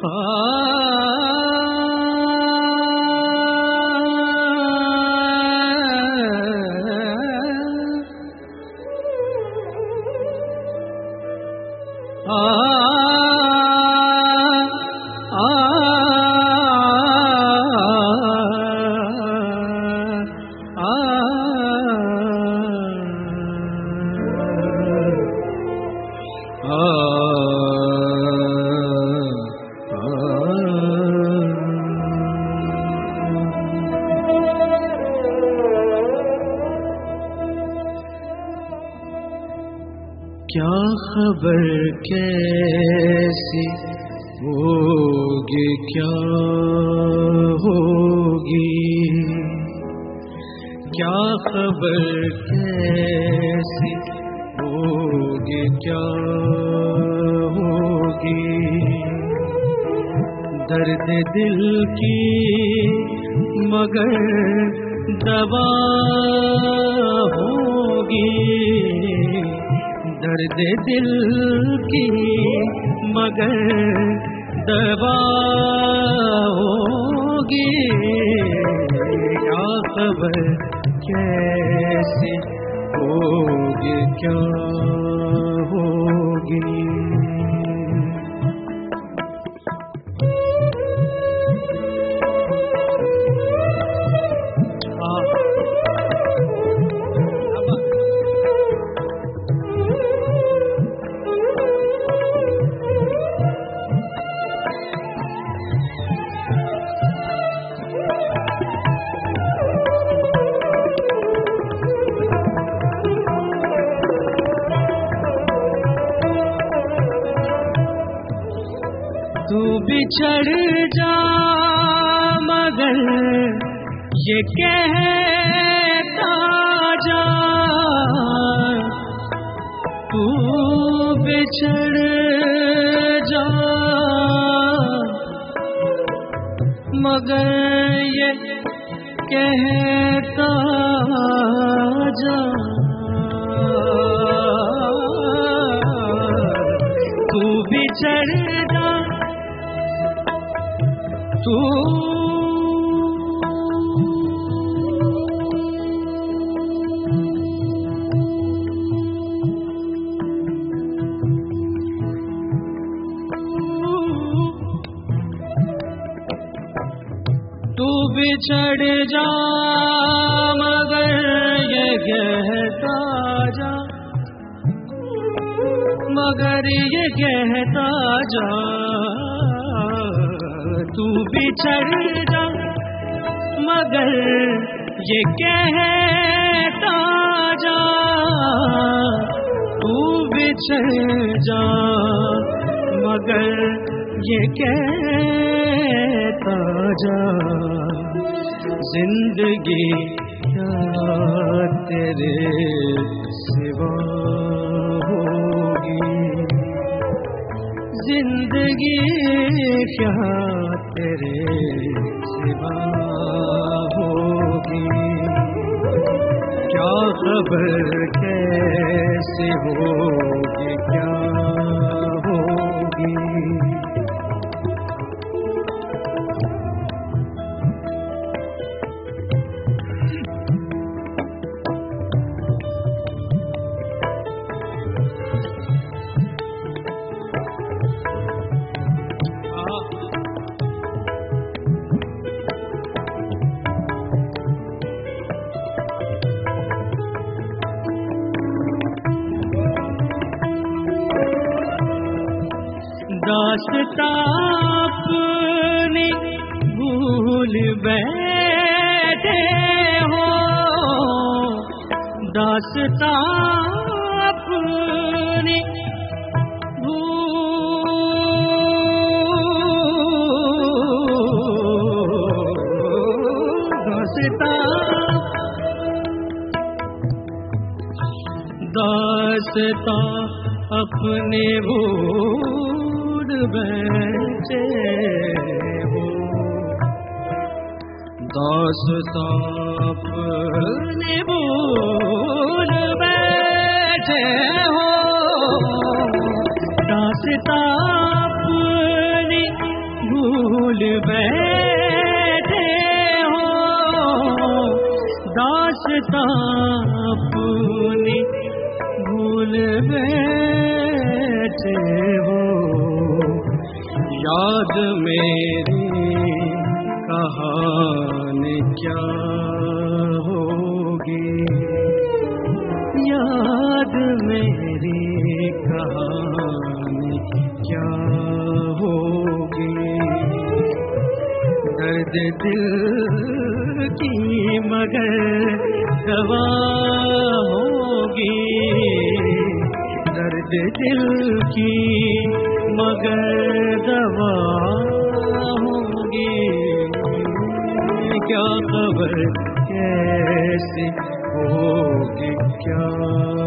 क्या खबर कैसी होगी, क्या होगी, क्या खबर कैसी होगी, क्या होगी। दर्द दिल की मगर दवा होगी, दर्द दिल की मगर दवा होगी। क्या खबर कैसी होगी, क्या होगी। तू बिछड़ जा मगर ये कहता जा, तू बिछड़ जा मगर ये कहता जा, तू बिछड़ जा तू बिछड़ जा मगर ये कहता जा, मगर ये कहता जा, तू बिछड़ जा मगर ये कहता जा, तू बिछड़ जा मगर ये कहता जा। जिंदगी क्या तेरे सिवा होगी, जिंदगी क्या तेरे सिवा होगी। क्या खबर कैसे होगी, क्या होगी। दास्तां अपनी भूल बैठे हो, दास्तां अपनी दास्तां अपने भूल बैठे हो, दास्तां अपने भूल बैठे हो, दास्तां अपनी बैठे हो, दास्तां अपनी भूल बैठे हो। याद मेरी कहानी क्या होगी, याद मेरी कहानी क्या होगी। दर्द दिल की मगर दवा होगी, दर्द दिल की मगर दवा होगी। क्या खबर कैसे होगी, क्या